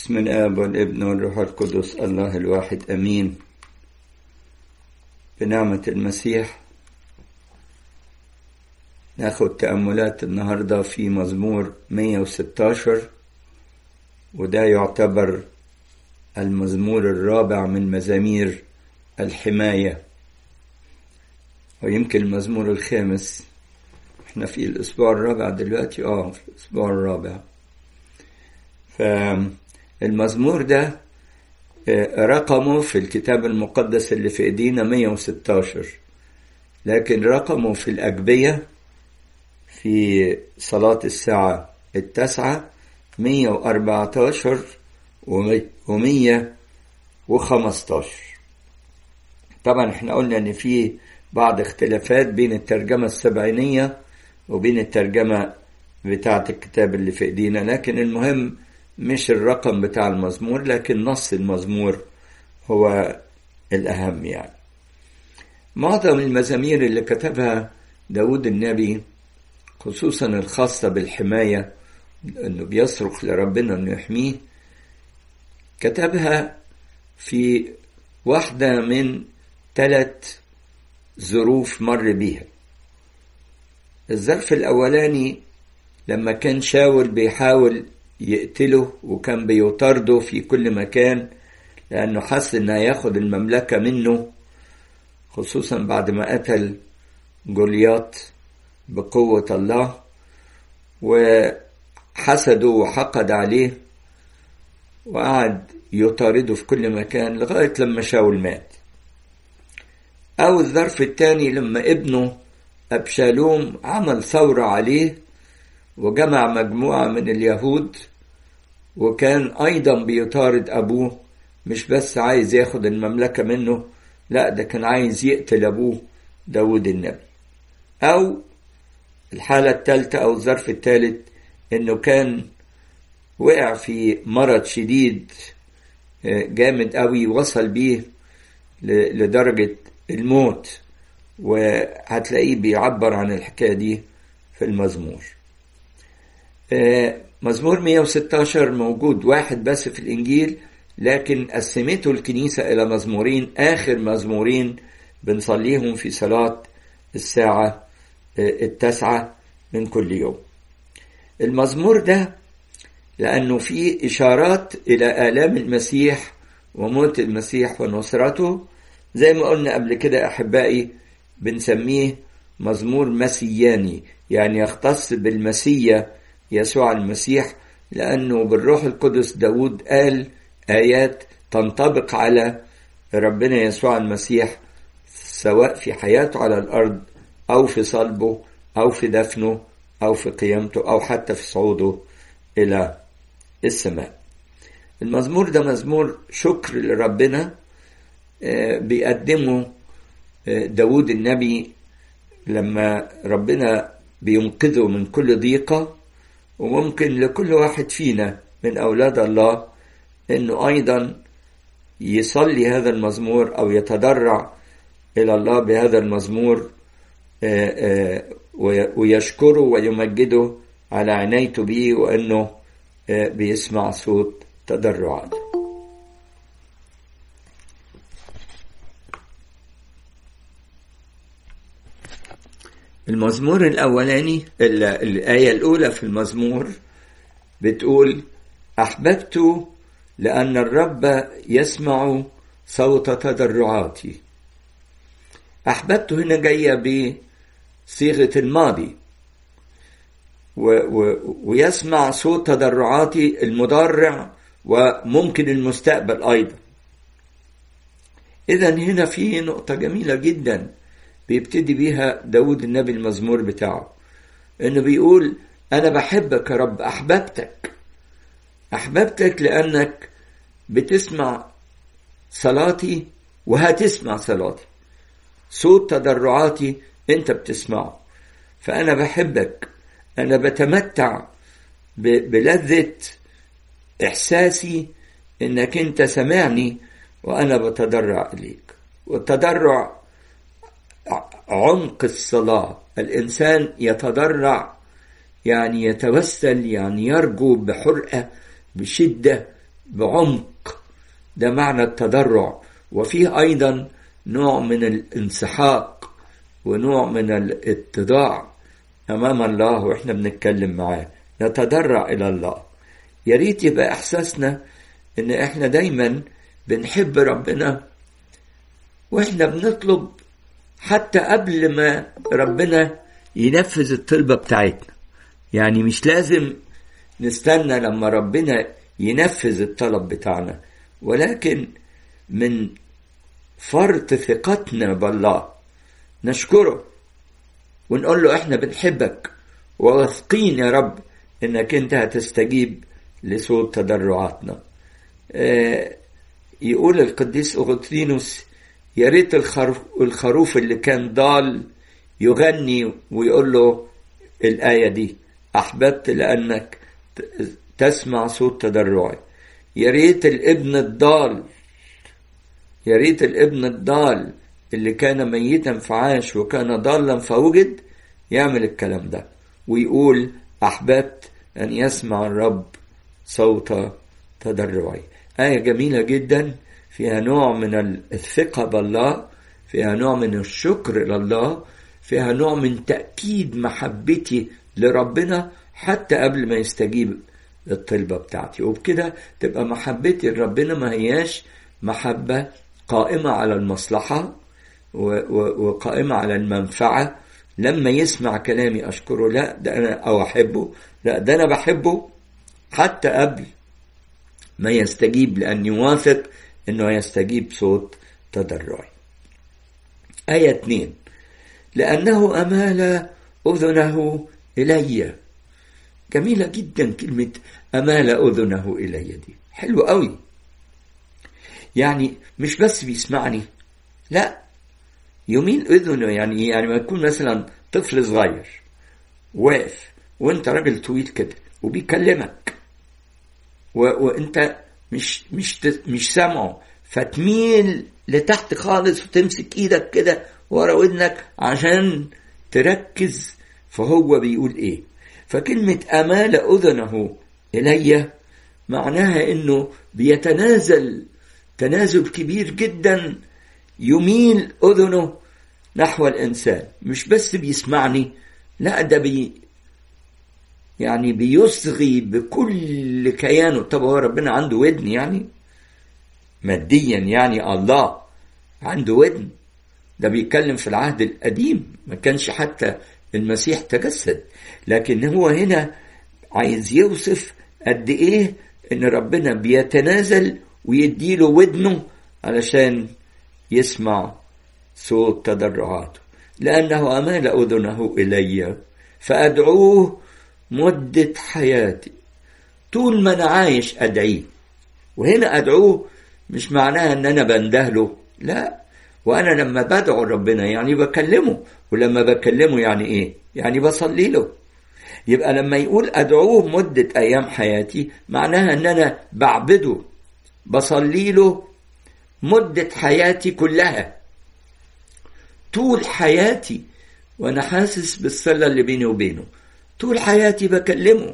بسم الآب والابن والروح القدس الله الواحد أمين. بنعمة المسيح ناخد تأملات النهاردة في مزمور 116، وده يعتبر المزمور الرابع من مزامير الحماية، ويمكن المزمور الخامس. احنا في الأسبوع الرابع دلوقتي في الأسبوع الرابع. فالمزمور ده رقمه في الكتاب المقدس اللي في ايدينا 116، لكن رقمه في الأجبية في صلاة الساعة 9 114 و115. طبعا احنا قلنا ان في بعض اختلافات بين الترجمة السبعينية وبين الترجمة بتاعة الكتاب اللي في ايدينا، لكن المهم مش الرقم بتاع المزمور، لكن نص المزمور هو الأهم. يعني معظم المزامير اللي كتبها داود النبي، خصوصا الخاصة بالحماية، انه بيصرخ لربنا انه يحميه، كتبها في واحدة من 3 ظروف مر بيها. الظرف الأولاني لما كان شاول بيحاول يقتله وكان بيطارده في كل مكان، لأنه حس إنه هياخد المملكة منه، خصوصا بعد ما قتل جولياط بقوة الله، وحسده وحقد عليه وقعد يطارده في كل مكان لغاية لما شاول مات. أو الظرف الثاني لما ابنه أبشالوم عمل ثورة عليه وجمع مجموعة من اليهود، وكان أيضا بيطارد أبوه، مش بس عايز ياخد المملكة منه، لا ده كان عايز يقتل أبوه داود النبي. أو الحالة الثالثة أو الظرف الثالث إنه كان وقع في مرض شديد جامد قوي، وصل بيه لدرجة الموت، وهتلاقيه بيعبر عن الحكاية دي في المزمور. مزمور 116 موجود واحد بس في الإنجيل، لكن قسمته الكنيسة إلى مزمورين، آخر مزمورين بنصليهم في صلاة الساعة 9 من كل يوم. المزمور ده لأنه فيه إشارات إلى آلام المسيح وموت المسيح ونصرته، زي ما قلنا قبل كده أحبائي، بنسميه مزمور مسياني، يعني يختص بالمسيا يسوع المسيح، لأنه بالروح القدس داود قال آيات تنطبق على ربنا يسوع المسيح، سواء في حياته على الأرض أو في صلبه أو في دفنه أو في قيامته أو حتى في صعوده إلى السماء. المزمور ده مزمور شكر لربنا، بيقدمه داود النبي لما ربنا بينقذه من كل ضيقة. وممكن لكل واحد فينا من أولاد الله أنه أيضا يصلي هذا المزمور أو يتضرع إلى الله بهذا المزمور، ويشكره ويمجده على عنايته به، وأنه بيسمع صوت تضرعاته. المزمور الأولاني، الآية الأولى في المزمور بتقول: أحببت لأن الرب يسمع صوت تضرعاتي. أحببت هنا جاية بصيغة الماضي، ويسمع صوت تضرعاتي المضارع، وممكن المستقبل أيضا. إذن هنا في نقطة جميلة جدا بيبتدي بيها داود النبي المزمور بتاعه، إنه بيقول: أنا بحبك يا رب، أحببتك لأنك بتسمع صلاتي وهتسمع صلاتي، صوت تضرعاتي أنت بتسمعه، فأنا بحبك. أنا بتمتع بلذة إحساسي إنك أنت سمعني وأنا بتضرع إليك. والتضرع عمق الصلاة، الإنسان يتضرع يعني يتوسل، يعني يرجو بحرقة بشدة بعمق، ده معنى التضرع. وفيه أيضا نوع من الانسحاق ونوع من الاتضاع أمام الله وإحنا بنتكلم معاه، نتضرع إلى الله. ياريت يبقى إحساسنا إن إحنا دايما بنحب ربنا وإحنا بنطلب حتى قبل ما ربنا ينفذ الطلبة بتاعتنا. يعني مش لازم نستنى لما ربنا ينفذ الطلب بتاعنا، ولكن من فرط ثقتنا بالله نشكره ونقول له احنا بنحبك وواثقين يا رب انك انت هتستجيب لصوت تضرعاتنا. يقول القديس أغسطينوس يا ريت الخروف اللي كان ضال يغني ويقول له الآية دي: أحببت لأنك تسمع صوت تضرعي. يا ريت الابن الضال اللي كان ميتا فعاش وكان ضالا فوجد يعمل الكلام ده ويقول: أحببت أن يسمع الرب صوت تضرعي. آية جميلة جدا، فيها نوع من الثقة بالله، فيها نوع من الشكر لله، فيها نوع من تأكيد محبتي لربنا حتى قبل ما يستجيب الطلبة بتاعتي. وبكده تبقى محبتي لربنا ما هياش محبة قائمة على المصلحة وقائمة على المنفعة. لما يسمع كلامي أشكره، لا ده أنا أو أحبه، لا ده أنا بحبه حتى قبل ما يستجيب، لأني واثق أنه يستجيب صوت تضرعي. آية 2: لأنه أمال أذنه إلي. جميلة جدا كلمة أمال أذنه إلي دي، حلو قوي. يعني مش بس بيسمعني، لا يميل أذنه. يعني ما يكون مثلا طفل صغير واقف وانت راجل طويل كده وبيكلمك وانت مش سامعه، فتميل لتحت خالص وتمسك ايدك كده ورا ودنك عشان تركز فهو بيقول ايه. فكلمة أمال أذنه إلي معناها انه بيتنازل تنازل كبير جدا، يميل أذنه نحو الإنسان. مش بس بيسمعني، لا ده يعني بيصغي بكل كيانه. طب هو ربنا عنده ودن يعني ماديا؟ يعني الله عنده ودن؟ ده بيتكلم في العهد القديم، ما كانش حتى المسيح تجسد. لكن هو هنا عايز يوصف قد ايه ان ربنا بيتنازل ويديله ودنه علشان يسمع صوت تضرعاته. لأنه أمال أذنه إلي فأدعوه مدة حياتي. طول ما أنا عايش أدعيه. وهنا أدعوه مش معناها أن أنا بندهله، لا. وأنا لما بدعو ربنا يعني بكلمه، ولما بكلمه يعني إيه؟ يعني بصلي له. يبقى لما يقول أدعوه مدة أيام حياتي معناها أن أنا بعبده، بصلي له مدة حياتي كلها، طول حياتي وأنا حاسس بالصلة اللي بيني وبينه. طول حياتي بكلمه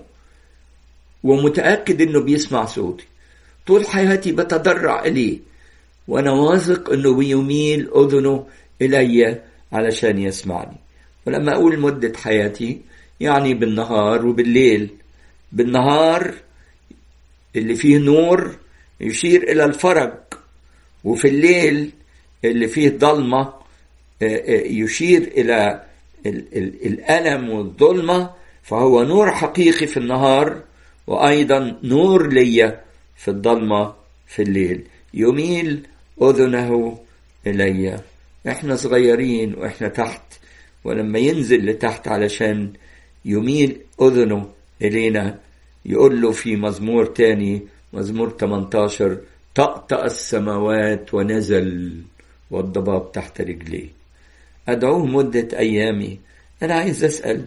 ومتأكد أنه بيسمع صوتي. طول حياتي بتضرع إليه وأنا واثق أنه بيميل أذنه إلي علشان يسمعني. ولما أقول مدة حياتي يعني بالنهار وبالليل. بالنهار اللي فيه نور يشير إلى الفرج، وفي الليل اللي فيه ضلمة يشير إلى الألم والظلمة. فهو نور حقيقي في النهار وأيضا نور لي في الظلمة في الليل. يميل أذنه إلي. إحنا صغيرين وإحنا تحت، ولما ينزل لتحت علشان يميل أذنه إلينا يقول له في مزمور تاني، مزمور 18: طأطأ السماوات ونزل والضباب تحت رجليه. أدعوه مدة أيامي. أنا عايز أسأل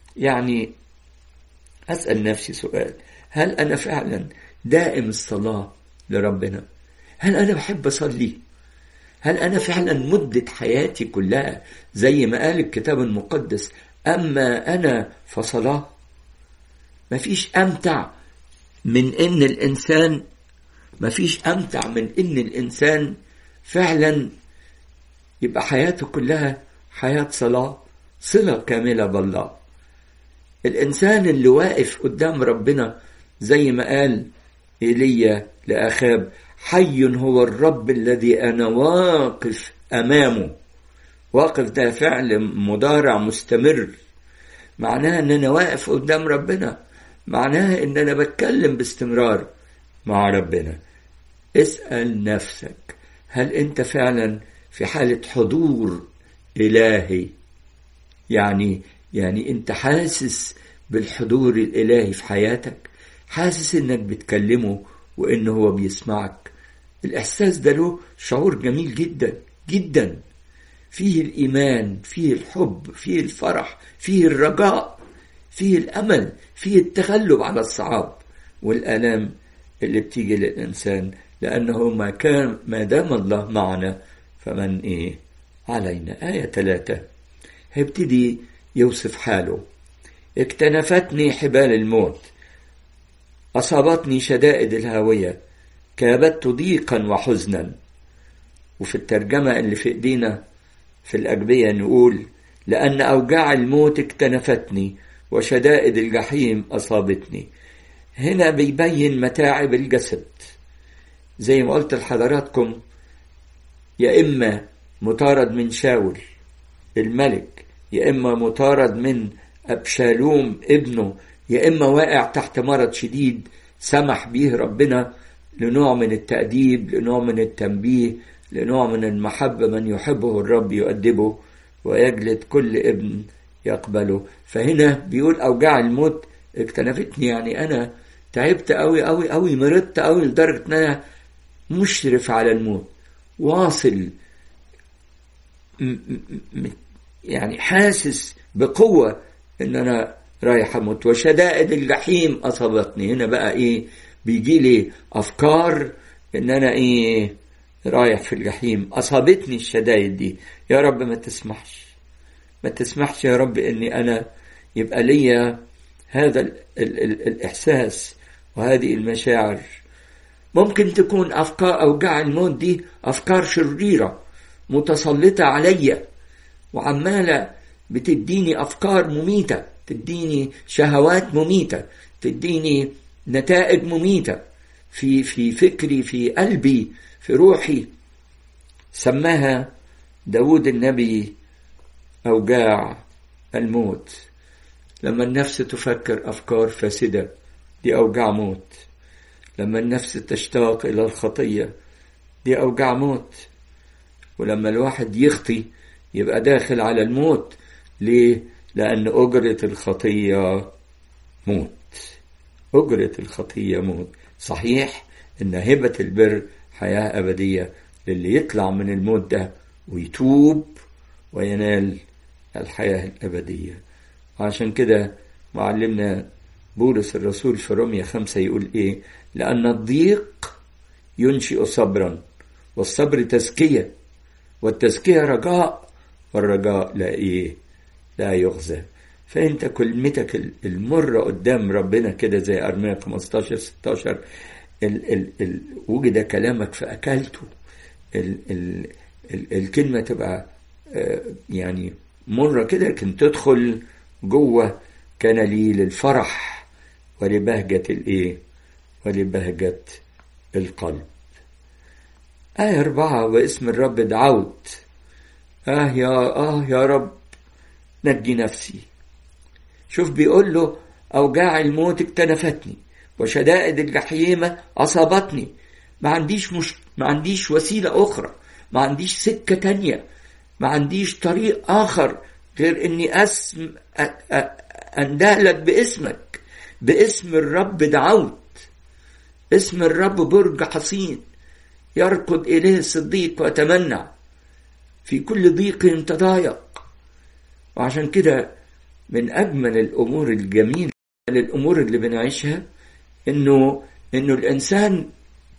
نفسي سؤال: هل أنا فعلا دائم الصلاة لربنا؟ هل أنا بحب أصلي؟ هل أنا فعلا مدة حياتي كلها زي ما قال الكتاب المقدس أما أنا فصلاة؟ مفيش أمتع من إن الإنسان مفيش أمتع من إن الإنسان فعلا يبقى حياته كلها حياة صلة كاملة بالله. الإنسان اللي واقف قدام ربنا زي ما قال إيليا لأخاب: حي هو الرب الذي أنا واقف أمامه. واقف ده فعل مضارع مستمر، معناها أن أنا واقف قدام ربنا، معناها أن أنا بتكلم باستمرار مع ربنا. اسأل نفسك، هل أنت فعلا في حالة حضور إلهي؟ يعني أنت حاسس بالحضور الإلهي في حياتك، حاسس أنك بتكلمه وأنه هو بيسمعك. الإحساس ده له شعور جميل جدا جدا، فيه الإيمان، فيه الحب، فيه الفرح، فيه الرجاء، فيه الأمل، فيه التغلب على الصعاب والآلام اللي بتيجي للإنسان، لأنه ما دام الله معنا فمن علينا. آية 3 هيبتدي يوصف حاله: اكتنفتني حبال الموت، أصابتني شدائد الهاوية، كابدت ضيقا وحزنا. وفي الترجمة اللي في ايدينا في الأجبية نقول: لأن أوجاع الموت اكتنفتني وشدائد الجحيم أصابتني. هنا بيبين متاعب الجسد، زي ما قلت لحضراتكم، يا إما مطارد من شاول الملك، يا إما مطارد من أبشالوم ابنه، يا إما واقع تحت مرض شديد سمح به ربنا لنوع من التأديب، لنوع من التنبيه، لنوع من المحبة. من يحبه الرب يؤدبه ويجلد كل ابن يقبله. فهنا بيقول أوجاع الموت اكتنفتني، يعني أنا تعبت قوي قوي قوي، مرضت قوي لدرجة أن أنا مشرف على الموت، واصل يعني حاسس بقوة ان انا رايح اموت. وشدائد الجحيم اصابتني. هنا بقى بيجي لي افكار ان انا رايح في الجحيم، اصابتني الشدائد دي. يا رب ما تسمحش يا رب اني انا يبقى ليا هذا الاحساس وهذه المشاعر. ممكن تكون افكار اوجاع الموت دي افكار شريرة متسلطة عليا، وعمالة بتديني أفكار مميتة، تديني شهوات مميتة، تديني نتائج مميتة في فكري، في قلبي، في روحي. سماها داود النبي أوجاع الموت. لما النفس تفكر أفكار فاسدة دي أوجاع موت. لما النفس تشتاق إلى الخطية دي أوجاع موت. ولما الواحد يخطي يبقى داخل على الموت. ليه؟ لأن أجرة الخطية موت. أجرة الخطية موت. صحيح إن هبة البر حياة أبدية للي يطلع من الموت ده ويتوب وينال الحياة الأبدية. عشان كده معلمنا بولس الرسول في رومية 5 يقول لأن الضيق ينشئ صبرا، والصبر تزكية، والتزكية رجاء، والرجاء لا يغزى. فانت كلمتك المرة قدام ربنا كده زي أرمية 15-16 وجد كلامك فأكلته. الكلمة تبقى يعني مرة كده، لكن تدخل جوه كان لي للفرح ولبهجة ولبهجة القلب. آية 4 واسم الرب دعوت. يا رب نجي نفسي. شوف بيقول له أوجاع الموت اكتنفتني وشدائد الجحيم أصابتني. ما عنديش وسيلة أخرى، ما عنديش سكة تانية، ما عنديش طريق آخر غير إني أندهلك باسمك. باسم الرب دعوت. اسم الرب برج حصين يركض إليه الصديق ويتمنى في كل ضيق تضايق. وعشان كده من أجمل الأمور الجميلة الأمور اللي بنعيشها إنه الإنسان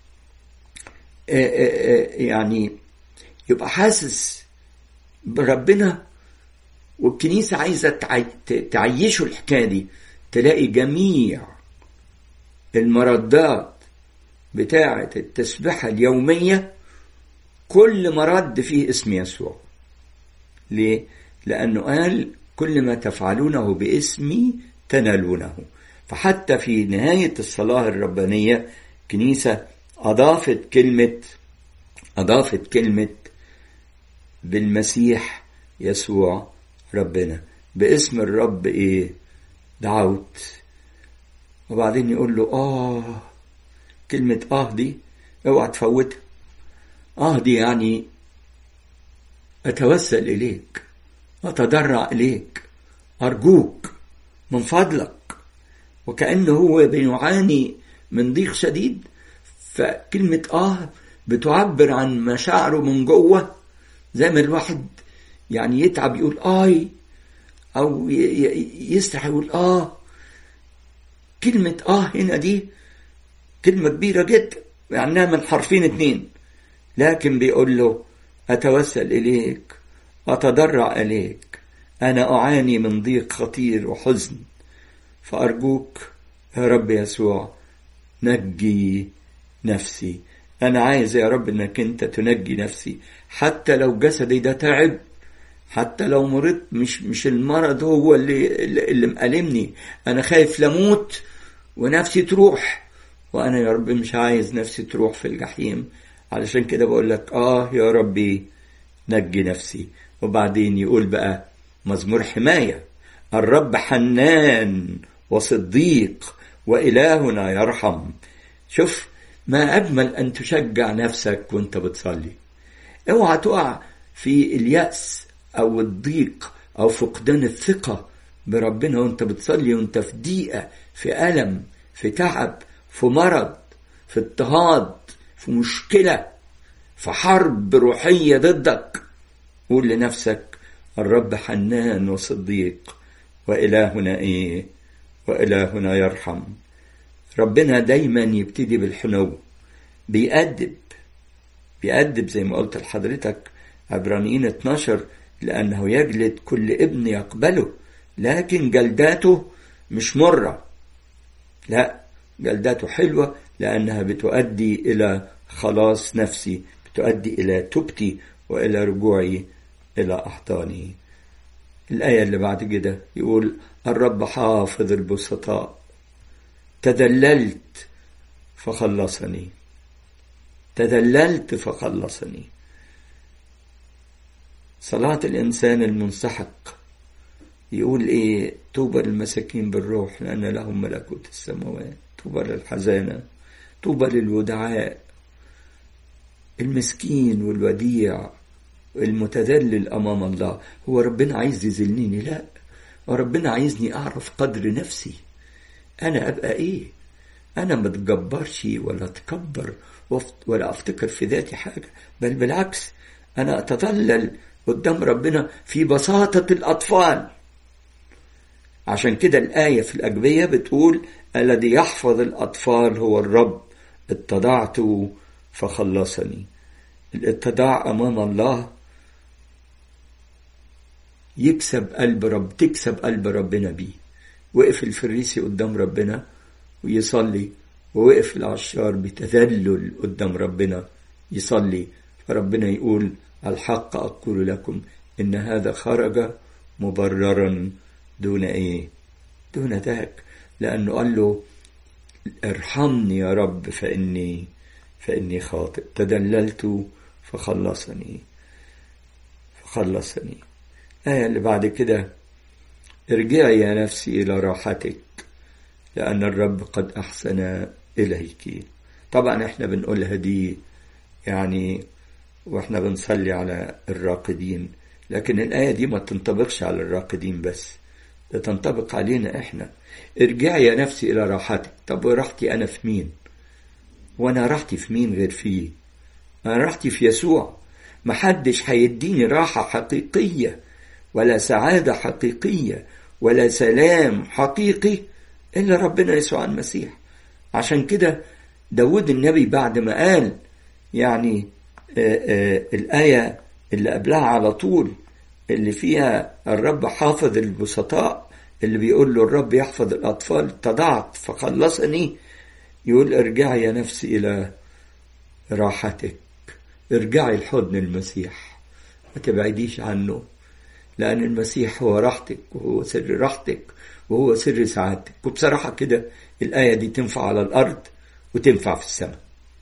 يعني يبقى حاسس بربنا، والكنيسة عايزة تعيشه الحكاية دي. تلاقي جميع المردات بتاعة التسبيحة اليومية كل ما رد فيه اسم يسوع. ليه؟ لأنه قال كل ما تفعلونه باسمي تنالونه. فحتى في نهاية الصلاة الربانية كنيسة أضافت كلمة بالمسيح يسوع ربنا، باسم الرب ايه دعوت. وبعدين يقول له كلمة دي اوعى تفوتها. دي يعني اتوسل اليك، اتضرع اليك، ارجوك من فضلك. وكأنه هو بيعاني من ضيق شديد، فكلمة بتعبر عن مشاعره من جوه، زي ما الواحد يعني يتعب يقول أو يسرح يقول كلمة هنا دي كلمة كبيرة جدا، معناها من حرفين 2، لكن بيقول له أتوسل إليك، أتضرع إليك، أنا أعاني من ضيق خطير وحزن، فأرجوك يا رب يسوع نجي نفسي. أنا عايز يا رب أنك أنت تنجي نفسي، حتى لو جسدي ده تعب، حتى لو مرضت. مش المرض هو اللي مألمني، أنا خايف لموت ونفسي تروح، وأنا يا رب مش عايز نفسي تروح في الجحيم. علشان كده بقول لك يا ربي نجي نفسي. وبعدين يقول بقى مزمور حماية: الرب حنان وصديق وإلهنا يرحم. شوف ما أجمل أن تشجع نفسك وانت بتصلي. اوعى تقع في اليأس أو الضيق أو فقدان الثقة بربنا وانت بتصلي، وانت في ضيقة، في ألم، في تعب، في مرض، في اضطهاد، في مشكلة، في حرب روحية ضدك. قول لنفسك الرب حنان وصديق وإلهنا وإلهنا يرحم. ربنا دايما يبتدي بالحنو، بيأدب زي ما قلت لحضرتك عبرانيين 12: لأنه يجلد كل ابن يقبله، لكن جلداته مش مرة، لا، جلداته حلوة، لأنها بتؤدي إلى خلاص نفسي، بتؤدي إلى توبتي وإلى رجوعي إلى أحضاني. الآية اللي بعد كده يقول: الرب حافظ البسطاء، تذللت فخلصني. صلاة الإنسان المنسحق يقول طوبى للمساكين بالروح لأن لهم ملكوت السماوات، طوبى للحزانة، طوبى للودعاء، المسكين والوديع المتذلل أمام الله. هو ربنا عايز يذلني؟ لا، وربنا عايزني أعرف قدر نفسي، أنا أبقى أنا ما اتجبرش ولا اتكبر ولا أفتكر في ذاتي حاجة، بل بالعكس أنا أتذلل قدام ربنا في بساطة الأطفال. عشان كده الآية في الأجبية بتقول: الذي يحفظ الأطفال هو الرب، اتضعت فخلصني. الاتضاع أمام الله تكسب قلب ربنا بيه. وقف الفريسي قدام ربنا ويصلي، ووقف العشار بتذلل قدام ربنا يصلي، فربنا يقول: الحق أقول لكم إن هذا خرج مبررا دون ذاك، لأنه قال له: ارحمني يا رب فإني خاطئ، تدللت فخلصني. الآية اللي بعد كده: ارجعي يا نفسي إلى راحتك لأن الرب قد أحسن إليك. طبعا احنا بنقولها دي يعني واحنا بنصلي على الراقدين، لكن الآية دي ما تنطبقش على الراقدين بس، ده تنطبق علينا احنا. ارجعي يا نفسي إلى راحتك. طب راحتي أنا في مين؟ وأنا راحتي في مين غير فيه؟ أنا راحتي في يسوع. محدش هيديني راحة حقيقية ولا سعادة حقيقية ولا سلام حقيقي إلا ربنا يسوع المسيح. عشان كده داود النبي بعد ما قال يعني الآية اللي قبلها على طول اللي فيها الرب حافظ البسطاء، اللي بيقول له الرب يحفظ الأطفال، اتضعت فخلصني، يقول ارجعي يا نفسي إلى راحتك، ارجعي لحضن المسيح، ما تبعديش عنه، لأن المسيح هو راحتك وهو سر راحتك وهو سر سعادتك. وبصراحة كده الآية دي تنفع على الأرض وتنفع في السماء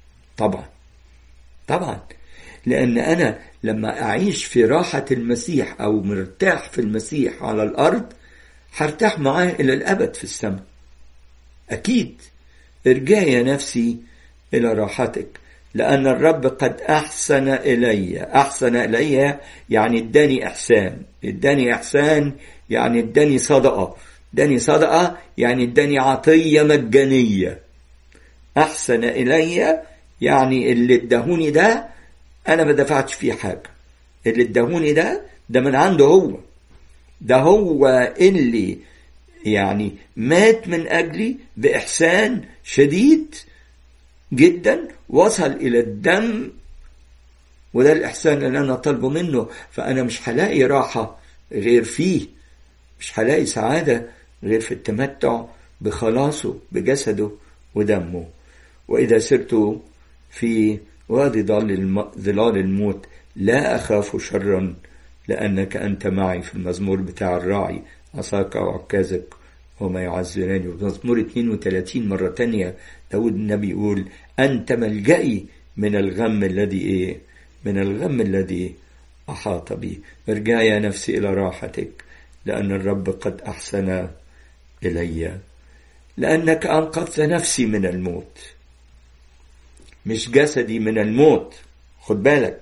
طبعا، لأن أنا لما أعيش في راحة المسيح أو مرتاح في المسيح على الأرض هرتاح معاه إلى الأبد في السماء أكيد. ارجعي يا نفسي إلى راحتك لأن الرب قد أحسن إلي. أحسن إلي يعني اداني إحسان، اداني إحسان يعني اداني صدقة، اداني صدقة يعني اداني عطية مجانية. أحسن إلي يعني اللي ادهوني ده أنا ما دفعتش فيه حاجة، اللي ادهوني ده من عنده هو، ده هو اللي يعني مات من أجلي بإحسان شديد جدا وصل إلى الدم، وده الإحسان اللي أنا طلبه منه. فأنا مش هلاقي راحة غير فيه، مش هلاقي سعادة غير في التمتع بخلاصه بجسده ودمه. وإذا سرت في وادي ظلال الموت لا أخاف شرا لأنك أنت معي، في المزمور بتاع الراعي، عصاك وعكازك وما يعزراني. ومزمور 32 مرة تانية داود النبي يقول أنت ملجئي من الغم الذي من الغم الذي أحاط بي. ارجع يا نفسي إلى راحتك لأن الرب قد أحسن إلي، لأنك أنقذت نفسي من الموت، مش جسدي من الموت. خد بالك،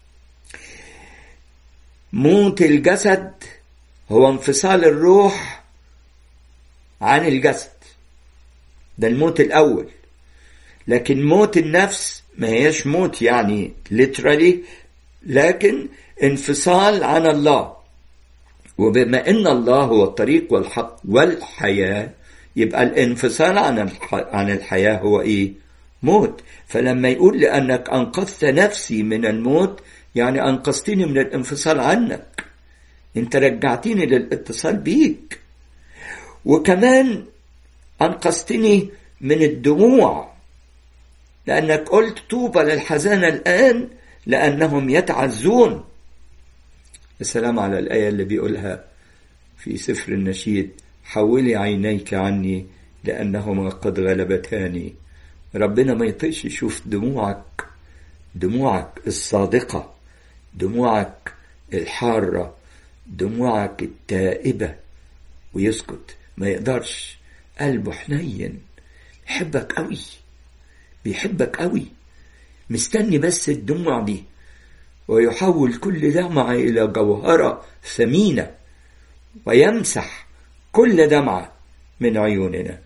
موت الجسد هو انفصال الروح عن الجسد، ده الموت الأول. لكن موت النفس ما هيش موت يعني literally، لكن انفصال عن الله. وبما ان الله هو الطريق والحق والحياة، يبقى الانفصال عن الحياة هو موت. فلما يقول لأنك أنقذت نفسي من الموت يعني أنقذتني من الانفصال عنك، انت رجعتني للاتصال بيك. وكمان أنقذتني من الدموع، لأنك قلت طوبى للحزان الآن لأنهم يتعزون. السلام على الآية اللي بيقولها في سفر النشيد حولي عينيك عني لأنهما قد غلبتاني. ربنا ما يطيش يشوف دموعك الصادقة، دموعك الحارة، دموعك التائبة ويسكت، ما يقدرش. قلبه حنين، بيحبك قوي، بيحبك قوي، مستني بس الدموع دي ويحول كل دمعة إلى جوهرة ثمينة ويمسح كل دمعة من عيوننا.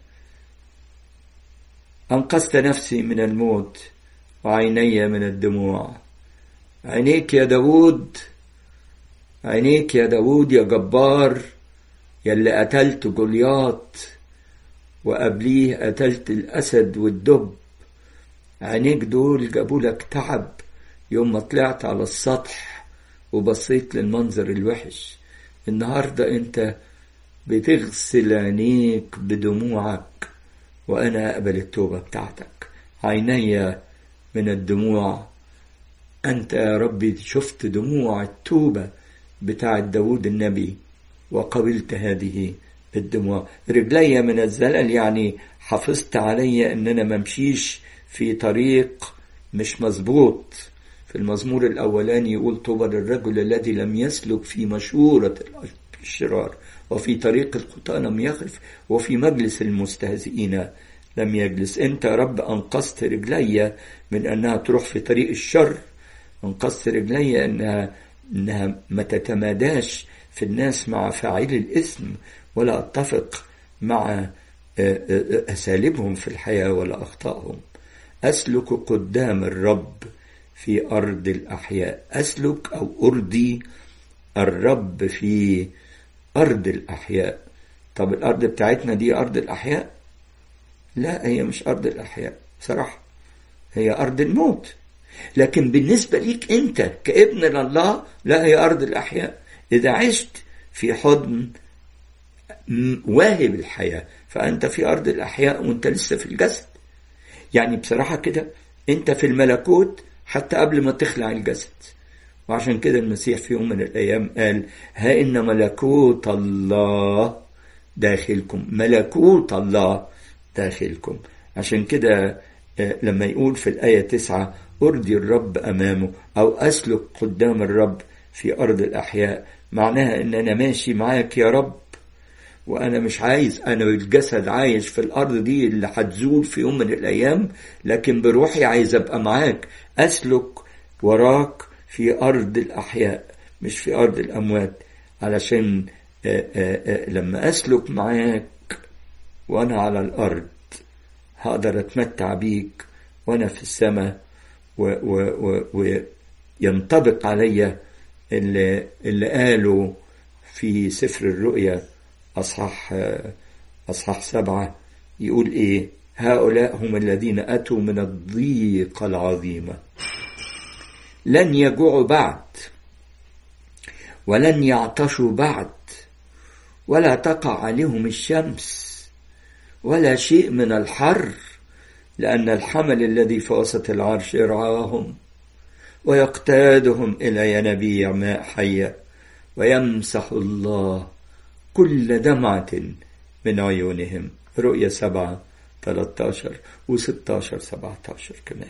أنقذت نفسي من الموت وعيني من الدموع. عينيك يا داود، عينيك يا داود يا جبار، يلي قتلت جولياط وقبليه قتلت الأسد والدب. عينيك دول جابوا لك تعب يوم ما طلعت على السطح وبصيت للمنظر الوحش. النهاردة انت بتغسل عينيك بدموعك وأنا أقبل التوبة بتاعتك. عيني من الدموع، أنت يا ربي شفت دموع التوبة بتاع داود النبي وقبلت هذه الدموع. رجلي من الزلل يعني حافظت علي أن أنا ممشيش في طريق مش مظبوط. في المزمور الأولاني يقول طوبى للرجل الذي لم يسلك في مشورة الشرار وفي طريق الخطاة لم يقف وفي مجلس المستهزئين لم يجلس. أنت يا رب أنقذت رجلي من أنها تروح في طريق الشر، أنقذت رجلي أنها ما تتماداش في الناس مع فاعلي الإثم ولا أتفق مع أساليبهم في الحياة ولا أخطائهم. أسلك قدام الرب في أرض الأحياء. أسلك أو أرضي الرب في أرض الأحياء. طب الأرض بتاعتنا دي أرض الأحياء؟ لا، هي مش أرض الأحياء صراحة، هي أرض الموت. لكن بالنسبة ليك أنت كابن لله لا، هي أرض الأحياء. إذا عشت في حضن واهب الحياة فأنت في أرض الأحياء وأنت لسه في الجسد. يعني بصراحة كده أنت في الملكوت حتى قبل ما تخلع الجسد. وعشان كده المسيح في يوم من الأيام قال ها إن ملكوت الله داخلكم، ملكوت الله داخلكم. عشان كده لما يقول في الآية 9 أرضي الرب أمامه أو أسلك قدام الرب في أرض الأحياء، معناها إن أنا ماشي معاك يا رب، وأنا مش عايز أنا الجسد عايش في الأرض دي اللي هتزول في يوم من الأيام، لكن بروحي عايز أبقى معاك، أسلك وراك في أرض الأحياء مش في أرض الأموات، علشان لما أسلك معاك وأنا على الأرض هقدر أتمتع بيك وأنا في السماء، وينطبق علي اللي قالوا في سفر الرؤيا أصحاح 7 يقول إيه؟ هؤلاء هم الذين أتوا من الضيقة العظيمة، لن يجوعوا بعد ولن يعطشوا بعد، ولا تقع عليهم الشمس ولا شيء من الحر، لأن الحمل الذي في وسط العرش يرعاهم ويقتادهم إلى ينابيع ماء حية، ويمسح الله كل دمعة من عيونهم. رؤيا 7 13 و16 17 كمان.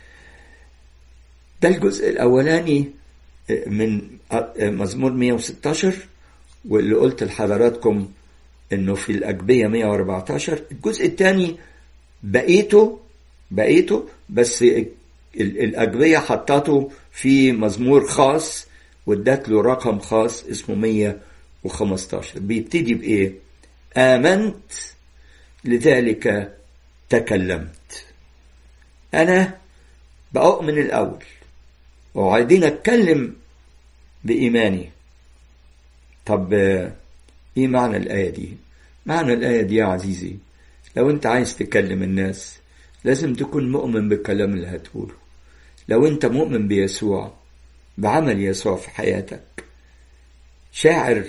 ده الجزء الأولاني من مزمور 116، واللي قلت لحضراتكم إنه في الأجبية 114. الجزء الثاني بقيته بس الأجبية حطته في مزمور خاص وادت له رقم خاص اسمه 115. بيبتدي بإيه؟ آمنت لذلك تكلمت. أنا بأؤمن الأول وعايزين أتكلم بإيماني. طب إيه معنى الآية دي؟ معنى الآية دي يا عزيزي، لو أنت عايز تكلم الناس لازم تكون مؤمن بالكلام اللي هتقوله. لو أنت مؤمن بيسوع، بعمل يسوع في حياتك، شاعر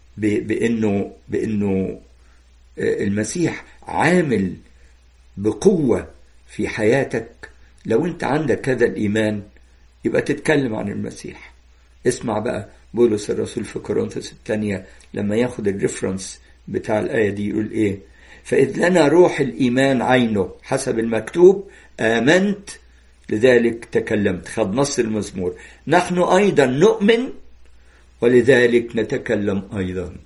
بأنه المسيح عامل بقوة في حياتك، لو أنت عندك هذا الإيمان يبقى تتكلم عن المسيح. اسمع بقى بولس الرسول في كورنثوس الثانية لما ياخد الريفرنس بتاع الآية دي يقول إيه؟ فإذ لنا روح الإيمان عينه حسب المكتوب آمنت لذلك تكلمت. خد نص المزمور، نحن أيضا نؤمن ولذلك نتكلم أيضا.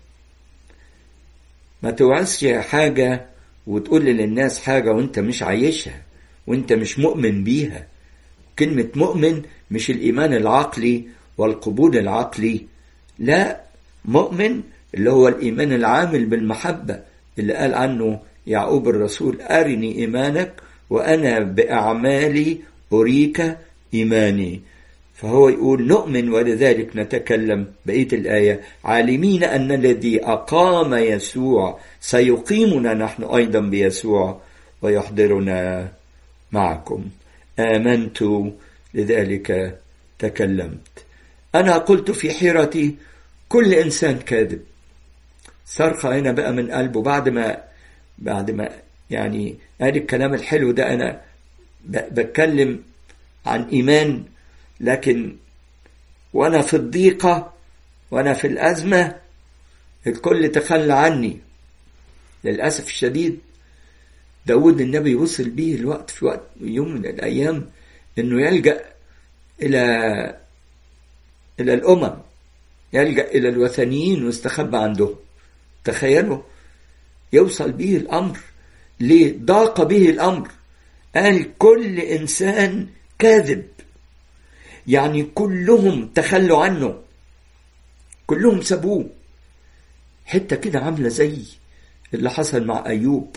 ما توعزش حاجة وتقول للناس حاجة وانت مش عايشها وانت مش مؤمن بيها. كلمة مؤمن مش الإيمان العقلي والقبول العقلي، لا، مؤمن اللي هو الإيمان العامل بالمحبة اللي قال عنه يعقوب الرسول أرني إيمانك وأنا بأعمالي أريك إيماني. فهو يقول نؤمن ولذلك نتكلم. بقية الآية عالمين أن الذي أقام يسوع سيقيمنا نحن أيضا بيسوع ويحضرنا معكم. آمنت لذلك تكلمت. أنا قلت في حيرتي كل إنسان كاذب. صرخة هنا بقى من قلبه بعد ما يعني قال الكلام الحلو ده. أنا بتكلم عن إيمان، لكن وأنا في الضيقة وأنا في الأزمة الكل تخلى عني. للأسف الشديد داود النبي وصل به الوقت في وقت يوم من الأيام إنه يلجأ إلى الأمم، يلجأ إلى الوثنيين واستخبى عندهم. تخيلوا يوصل به الأمر ليه؟ ضاق به الأمر. قال كل إنسان كاذب، يعني كلهم تخلوا عنه، كلهم سابوه. حتى كده عاملة زي اللي حصل مع أيوب.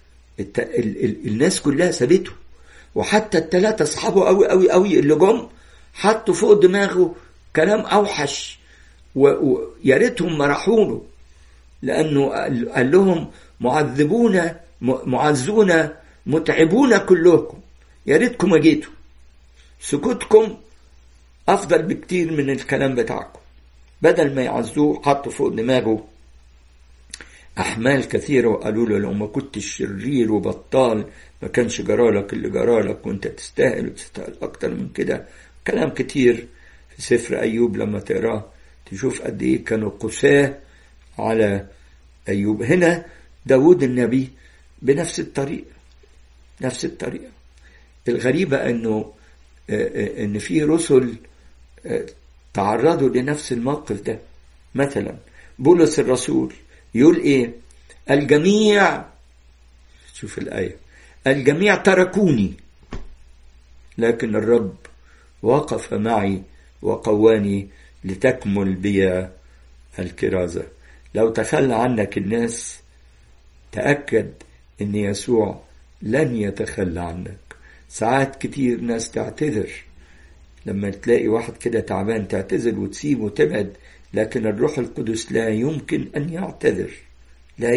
الناس كلها سابته، وحتى الثلاثة أصحابه قوي قوي قوي اللي جم حطوا فوق دماغه كلام أوحش، ويا ريتهم ما راحوا له، لأنه قال لهم معذبون معزون متعبون كلكم، يا ريتكم ما جيتوا، سكوتكم أفضل بكتير من الكلام بتاعكم. بدل ما يعزوه حطوا فوق دماغه أحمال كثيرة، وقالوا له لو ما كنت شرير وبطال ما كانش جرالك اللي جرالك، وانت تستاهل وتستاهل أكتر من كده. كلام كتير في سفر أيوب لما تقراه تشوف قد إيه كانوا قساة على أيوب. هنا داود النبي بنفس الطريقة، نفس الطريقة. الغريبة إن في رسل تعرضوا لنفس الموقف ده. مثلا بولس الرسول يقول إيه؟ الجميع، شوف الآية، الجميع تركوني لكن الرب وقف معي وقواني لتكمل بي الكرازة. لو تخلى عنك الناس تأكد ان يسوع لن يتخلى عنك. ساعات كتير ناس تعتذر لما تلاقي واحد كده تعبان، تعتذر وتسيبه وتبعد، لكن الروح القدس لا يمكن ان يعتذر، لا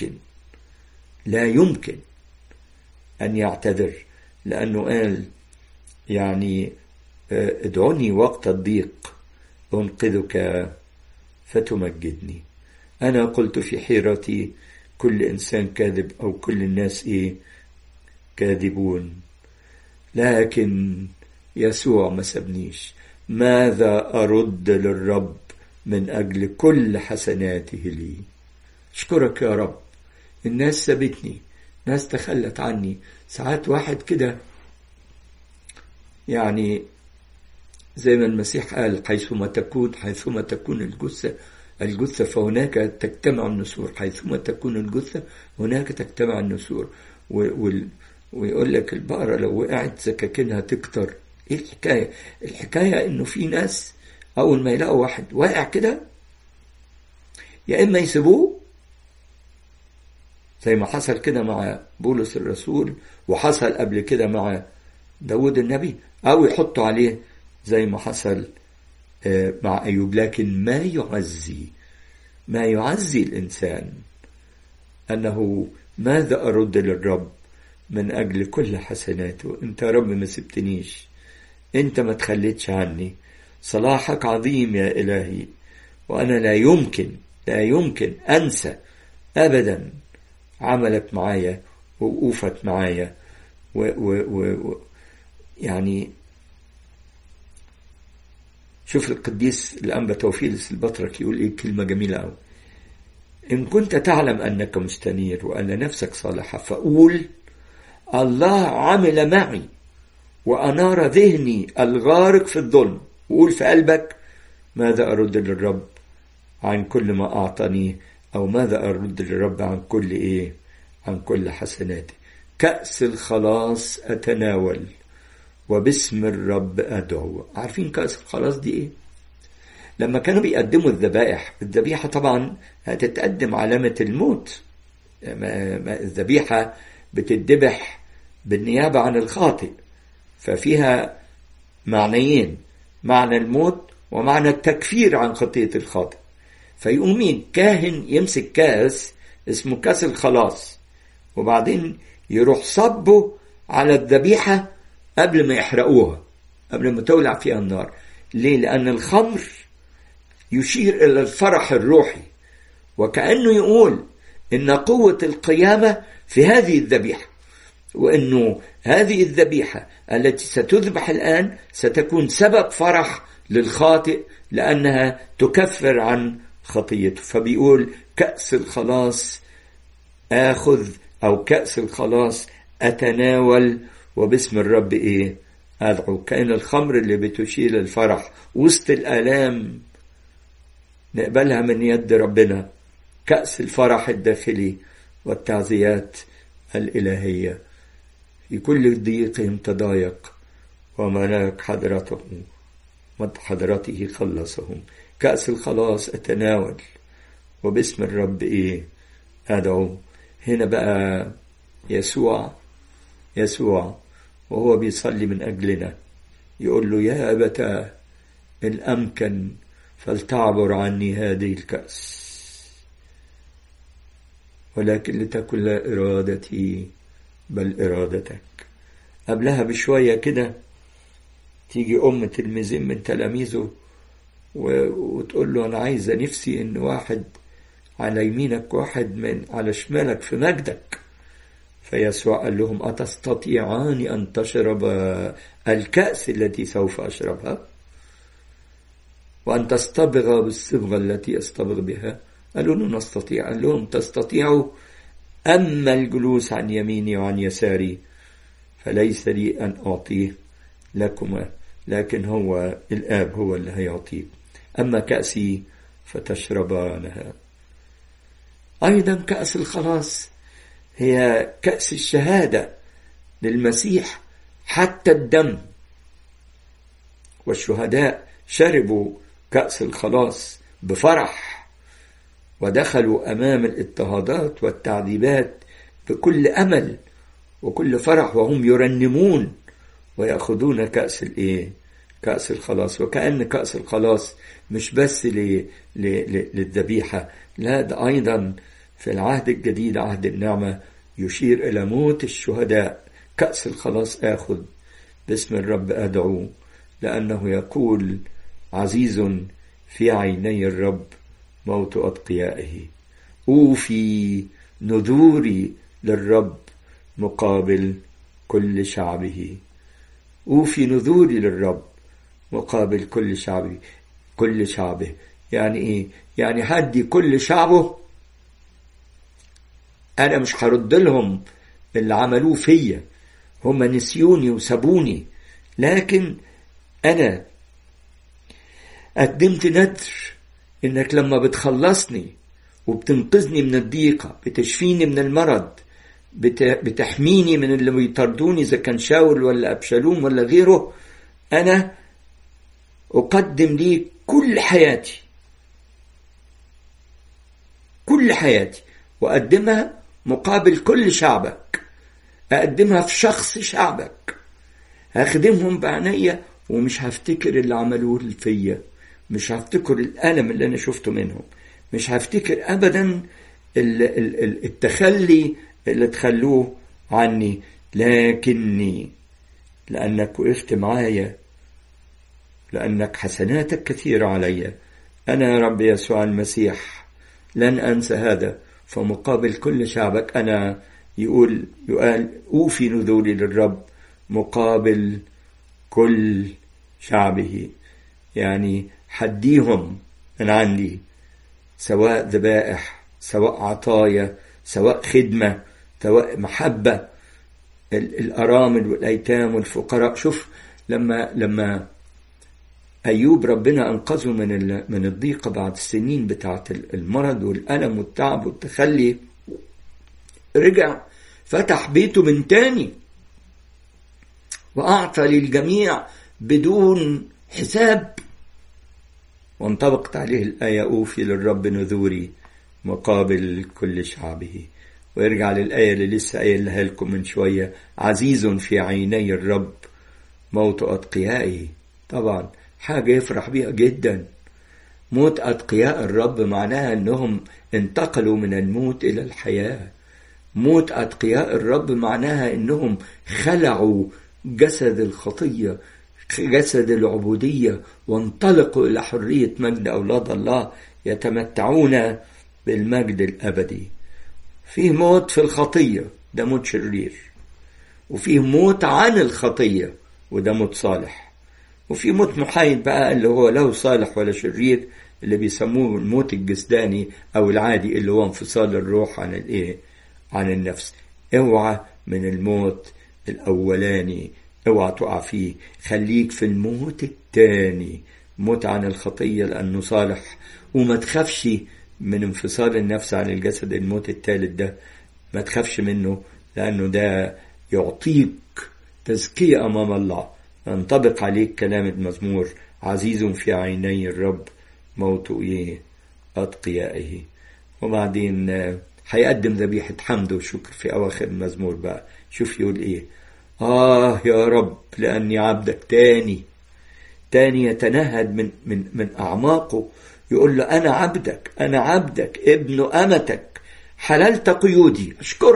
يمكن ان يعتذر، لانه قال يعني ادعوني وقت الضيق انقذك فتمجدني. انا قلت في حيرتي كل انسان كاذب، او كل الناس كاذبون، لكن يسوع ما سبنيش. ماذا ارد للرب من اجل كل حسناته لي؟ اشكرك يا رب. الناس سابتني، ناس تخلت عني. ساعات واحد كده يعني زي ما المسيح قال حيثما تكون الجثة فهناك تجتمع النسور. حيثما تكون الجثة هناك تجتمع النسور. ويقول لك البقرة لو وقعت سكاكينها تكتر. ايه الحكاية؟ الحكاية انه في ناس اول ما يلاقوا واحد واقع كده يا اما يسيبوه زي ما حصل كده مع بولس الرسول، وحصل قبل كده مع داود النبي، او يحطوا عليه زي ما حصل مع أيوب. لكن ما يعزي الإنسان أنه ماذا أرد للرب من أجل كل حسناته؟ أنت يا رب ما سبتنيش، أنت ما تخليتش عني، صلاحك عظيم يا إلهي، وأنا لا يمكن أنسى أبدا عملك معايا ووقوفك معايا. يعني شوف القديس الأنبا توفيلس البطرك يقول إيه كلمة جميلة أوي: إن كنت تعلم أنك مستنير وأن نفسك صالحة فقول الله عمل معي وأنار ذهني الغارق في الظلم. وقول في قلبك ماذا أرد للرب عن كل ما أعطاني، أو ماذا أرد للرب عن كل حسناتي. كأس الخلاص أتناول وباسم الرب أدعو. عارفين كأس الخلاص دي إيه؟ لما كانوا بيقدموا الذبيحة طبعا هتتقدم علامة الموت. الذبيحة بتتذبح بالنيابة عن الخاطئ، ففيها معنيين: معنى الموت ومعنى التكفير عن خطية الخاطئ. فيقوم كاهن يمسك كاس اسمه كاس الخلاص، وبعدين يروح صبه على الذبيحة قبل ما يحرقوها، قبل ما تولع فيها النار. ليه؟ لأن الخمر يشير إلى الفرح الروحي، وكأنه يقول إن قوة القيامة في هذه الذبيحة، وإنه هذه الذبيحة التي ستذبح الآن ستكون سبب فرح للخاطئ لأنها تكفر عن خطيته. فبيقول كأس الخلاص آخذ، أو كأس الخلاص أتناول وباسم الرب أدعو. كأن الخمر اللي بتشيل الفرح وسط الآلام نقبلها من يد ربنا، كأس الفرح الداخلي والتعزيات الإلهية. في كل ضيقهم تضايق وملاك حضرته خلصهم. كأس الخلاص أتناول وباسم الرب أدعو. هنا بقى يسوع وهو بيصلي من أجلنا يقول له يا أبتاه إن أمكن فلتعبر عني هذه الكأس، ولكن لتكن لا إرادتي بل إرادتك. قبلها بشوية كده تيجي تلميذين من تلاميذه وتقول له أنا عايزة نفسي إن واحد على يمينك واحد على شمالك في مجدك. فيسوع قال لهم أتستطيعان أن تشرب الكأس التي سوف أشربها وأن تصطبغ بالصبغة التي أصطبغ بها؟ قالوا له نستطيع. قال لهم تستطيعوا، أما الجلوس عن يميني وعن يساري فليس لي أن أعطيه لكما، لكن هو الآب هو اللي هيعطيه. أما كأسي فتشربانها. أيضا كأس الخلاص هي كأس الشهادة للمسيح، حتى الدم، والشهداء شربوا كأس الخلاص بفرح ودخلوا أمام الاضطهادات والتعذيبات بكل أمل وكل فرح، وهم يرنمون ويأخذون كأس الخلاص. وكأن كأس الخلاص مش بس للذبيحة، لا، ده أيضا في العهد الجديد عهد النعمة يشير إلى موت الشهداء. كأس الخلاص آخذ باسم الرب أدعو، لأنه يقول عزيز في عيني الرب موت أتقيائه. أوفي نذوري للرب مقابل كل شعبه. أوفي نذوري للرب مقابل كل شعبه. يعني إيه؟ يعني هدي كل شعبه. أنا مش هرد لهم اللي عملوه فيا، هم نسيوني وسابوني، لكن أنا قدمت نذر إنك لما بتخلصني وبتنقذني من الضيقة، بتشفيني من المرض، بتحميني من اللي بيطردوني إذا كان شاول ولا أبشالوم ولا غيره، أنا أقدم لي كل حياتي، كل حياتي، وأقدمها مقابل كل شعبك، أقدمها في شخص شعبك، هخدمهم بعناية، ومش هفتكر اللي عملوه فيا، مش هفتكر الألم اللي أنا شفته منهم، مش هفتكر أبدا التخلي اللي تخلوه عني، لكني لأنك وقفت معايا، لأنك حسناتك كثيرة علي، أنا يا رب يسوع المسيح لن أنسى هذا. فمقابل كل شعبك أنا يقول أوفي نذوري للرب مقابل كل شعبه. يعني حديهم من عندي، سواء ذبائح، سواء عطايا، سواء خدمة، سواء محبة، الأرامل والأيتام والفقراء. شوف لما أيوب ربنا أنقذه من الضيقة بعد السنين بتاعة المرض والألم والتعب والتخلي، رجع فتح بيته من تاني وأعطى للجميع بدون حساب، وانطبقت عليه الآية أوفي للرب نذوري مقابل كل شعبه. ويرجع للآية اللي لسه قايلها لكم من شوية، عزيز في عيني الرب موت أتقيائه. طبعا حاجة يفرح بيها جدا. موت أتقياء الرب معناها أنهم انتقلوا من الموت إلى الحياة. موت أتقياء الرب معناها أنهم خلعوا جسد الخطية، جسد العبودية، وانطلقوا إلى حرية مجد أولاد الله، يتمتعون بالمجد الأبدي. فيه موت في الخطية، ده موت شرير، وفيه موت عن الخطية، وده موت صالح، وفي موت محايد بقى اللي هو لا صالح ولا شرير، اللي بيسموه الموت الجسداني أو العادي، اللي هو انفصال الروح عن النفس. اوعى من الموت الأولاني، اوعى تقع فيه، خليك في الموت التاني، موت عن الخطية لأنه صالح. وما تخافش من انفصال النفس عن الجسد، الموت الثالث ده ما تخافش منه، لأنه ده يعطيك تزكية أمام الله. ينطبق عليك كلام المزمور عزيز في عيني الرب موت أتقيائه. وبعدين هيقدم ذبيحة حمد وشكر في أواخر المزمور بقى. شوف يقول إيه: يا رب لأني عبدك. تاني يتنهد من أعماقه، يقول له أنا عبدك ابن أمتك، حللت قيودي.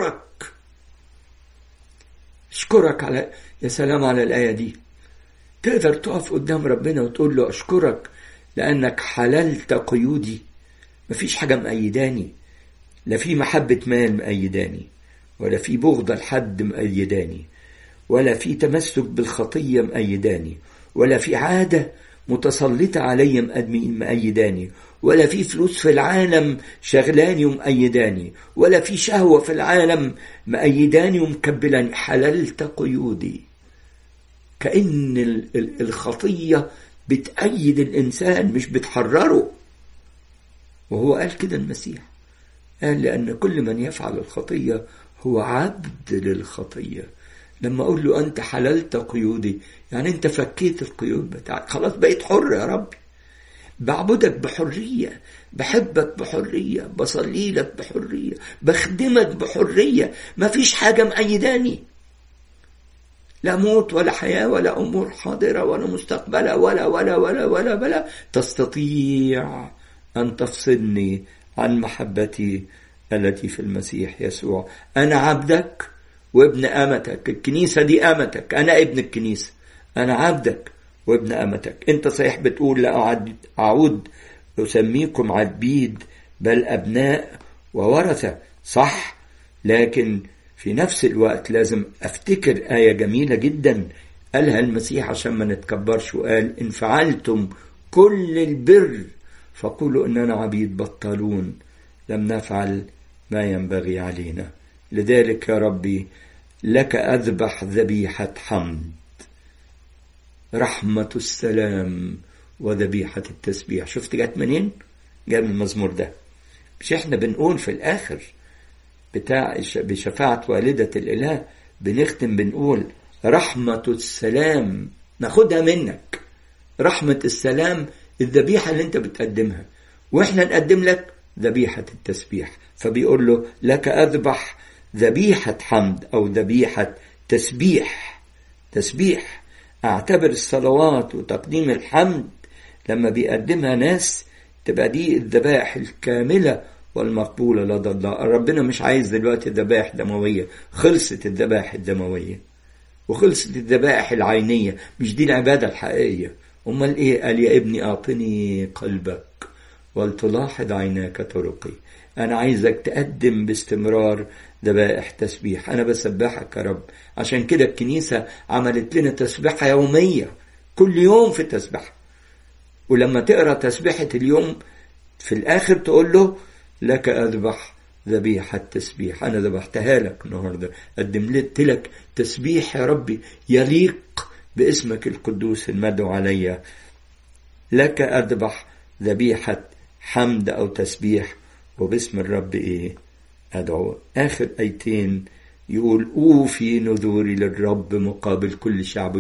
أشكرك على، يا سلام على الآية دي. تقدر تقف قدام ربنا وتقول له أشكرك لأنك حللت قيودي. مفيش حاجة مأيداني، لا في محبة مال مأيداني، ولا في بغض الحد مأيداني، ولا في تمسك بالخطية مأيداني، ولا في عادة متسلطة علي مأيداني، ولا في فلوس في العالم شغلاني ومأيداني، ولا في شهوة في العالم مأيداني ومكبلاني. حللت قيودي. كأن الخطية بتأيد الإنسان مش بتحرره. وهو قال كده المسيح، قال لأن كل من يفعل الخطية هو عبد للخطية. لما أقول له أنت حللت قيودي، يعني أنت فكيت القيود بتاعك، خلاص بقيت حر يا ربي، بعبدك بحرية، بحبك بحرية، بصلي لك بحرية، بخدمك بحرية، ما فيش حاجة مأيداني، لا موت ولا حياة ولا أمور حاضرة ولا مستقبلة ولا ولا ولا ولا ولا تستطيع أن تفصلني عن محبتي التي في المسيح يسوع. أنا عبدك وابن أمتك. الكنيسة دي أمتك، أنا ابن الكنيسة، أنا عبدك وابن أمتك. أنت صحيح بتقول لا أعود أسميكم عبيد بل أبناء وورثة، صح، لكن في نفس الوقت لازم أفتكر آية جميلة جدا قالها المسيح عشان ما نتكبرش، وقال إن فعلتم كل البر فقولوا إننا عبيد بطلون لم نفعل ما ينبغي علينا. لذلك يا ربي لك أذبح ذبيحة حمد، رحمة السلام وذبيحة التسبيح. شفت جات منين؟ جاء من المزمور ده. مش احنا بنقول في الآخر بتاع بشفاعة والدة الإله بنختم بنقول رحمة السلام ناخدها منك، رحمة السلام الذبيحة اللي انت بتقدمها، واحنا نقدم لك ذبيحة التسبيح. فبيقول له لك أذبح ذبيحة حمد أو ذبيحة تسبيح. تسبيح اعتبر الصلوات وتقديم الحمد لما بيقدمها ناس تبقى دي الذبائح الكاملة والمقبولة لدى الله. ربنا مش عايز دلوقتي ذبائح دموية، خلصت الذبائح الدموية وخلصت الذبائح العينية، مش دي العبادة الحقيقية. أمال إيه؟ قال يا ابني أعطني قلبك ولتلاحظ عيناك طرقي. أنا عايزك تقدم باستمرار ذبائح تسبيح. أنا بسبحك يا رب. عشان كده الكنيسة عملت لنا تسبيحة يومية، كل يوم في تسبيحة، ولما تقرأ تسبيحة اليوم في الآخر تقول له لك أذبح ذبيحة تسبيح. أنا ذبحتها لك النهاردة، قدمت لك تسبيح يا ربي يليق باسمك القدوس المدعو علي. لك أذبح ذبيحة حمد أو تسبيح وباسم الرب إيه أدعو. آخر آيتين يقول أوفي نذوري للرب مقابل كل شعب.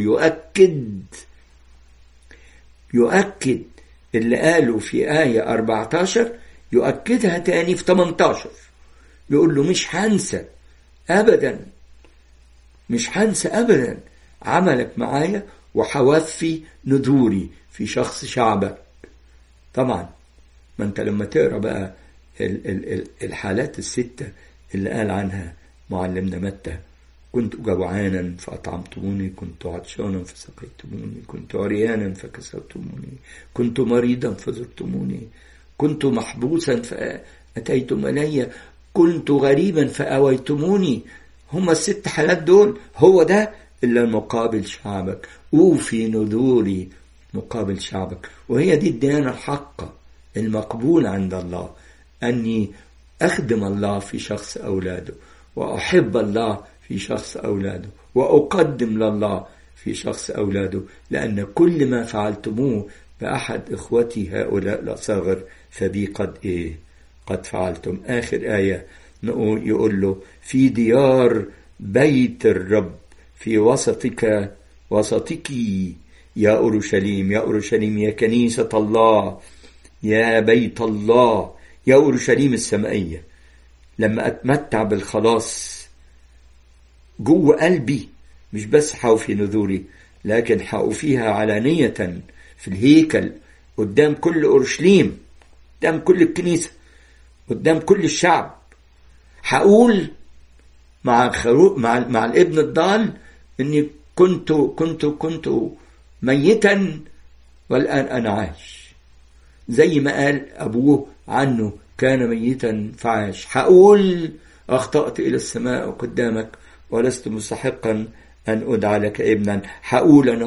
يؤكد اللي قاله في آية 14 يؤكدها تاني في 18. يقول له مش هنسى أبدا، مش هنسى أبدا عملك معايا، وحوفي نذوري في شخص شعبك. طبعا ما انت لما تقرأ بقى الحالات الستة اللي قال عنها معلمنا متى، كنت جوعانا فأطعمتموني، كنت عطشانا فسقيتموني، كنت عريانا فكسوتموني، كنت مريضا فزرتموني، كنت محبوسا فأتيتم إلي، كنت غريبا فأويتموني. هما الست حالات دول، هو ده إلا مقابل شعبك. أوفي نذوري مقابل شعبك. وهي دي الديانة الحقة المقبولة عند الله، أني أخدم الله في شخص أولاده، وأحب الله في شخص أولاده، وأقدم لله في شخص أولاده، لأن كل ما فعلتموه بأحد إخوتي هؤلاء الأصاغر فبي قد فعلتم. آخر آية يقول له في ديار بيت الرب في وسطك يا أورشليم، يا أورشليم، يا كنيسة الله، يا بيت الله، يا أورشليم السمائية. لما أتمتع بالخلاص جوه قلبي، مش بس حوفي نذوري، لكن حوفيها علانية في الهيكل قدام كل أورشليم، قدام كل الكنيسة، قدام كل الشعب. هقول مع الابن الضال إني كنت ميتا والآن أنا عايش، زي ما قال أبوه عنه كان ميتا فعاش. هقول أخطأت إلى السماء قدامك ولست مستحقا أن أدعى لك ابنا. هقول أنا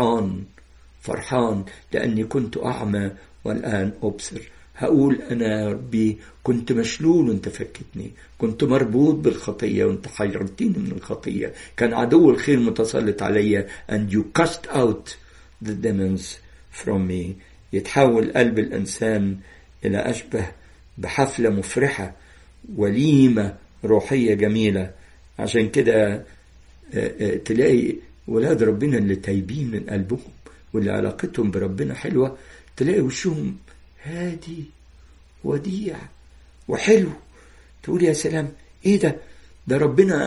فرحان لأني كنت أعمى والآن أبصر. هقول أنا يا ربي كنت مشلول وانت فكتني، كنت مربوط بالخطية وانت حيرتني من الخطية، كان عدو الخير متسلط علي and you cast out the demons from me. يتحول قلب الإنسان إلى أشبه بحفلة مفرحة، وليمة روحية جميلة. عشان كده تلاقي ولاد ربنا اللي تايبين من قلبهم واللي علاقتهم بربنا حلوة، تلاقي وشهم هادي وديع وحلو. تقول يا سلام، ايه ده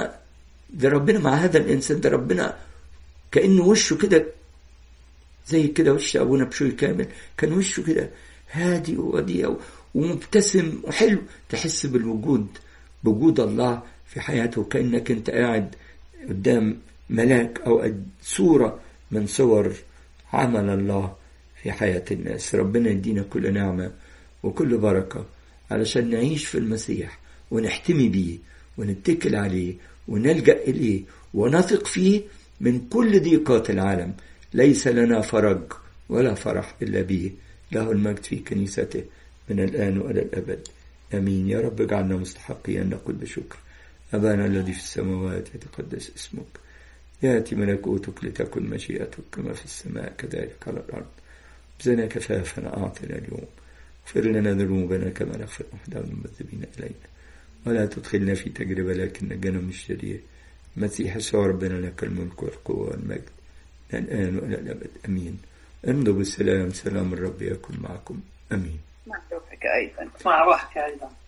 ربنا مع هذا الانسان، ده ربنا كأنه وشه كده زي كده وش ابونا بشوي كامل، كان وشه كده هادي ووديع ومبتسم وحلو. تحس بوجود الله في حياته، كأنك انت قاعد قدام ملاك او صورة من صور عمل الله في حياة الناس. ربنا يدينا كل نعمة وكل بركة علشان نعيش في المسيح ونحتمي بيه ونتكل عليه ونلجأ إليه ونثق فيه من كل ضيقات العالم. ليس لنا فرج ولا فرح إلا به. له المجد في كنيسته من الآن وإلى الأبد، آمين. يا رب اجعلنا مستحقين نقول بشكر: أبانا الذي في السماوات يتقدس اسمك، يأتي ملكوتك، لتكن مشيئتك كما في السماء كذلك على الأرض. بزنا كفافنا أعطنا اليوم، اغفر لنا ذنوبنا كما نغفر نحن المذنبين إلينا، ولا تدخلنا في تجربة لكن نجنا من الشرير. مسيح يسوع ربنا لك الملك والقوة والمجد من الآن وإلى الأبد، آمين. امضوا بالسلام، سلام الرب يكن معكم، آمين. مع روحك أيضا. مع روحك أيضا.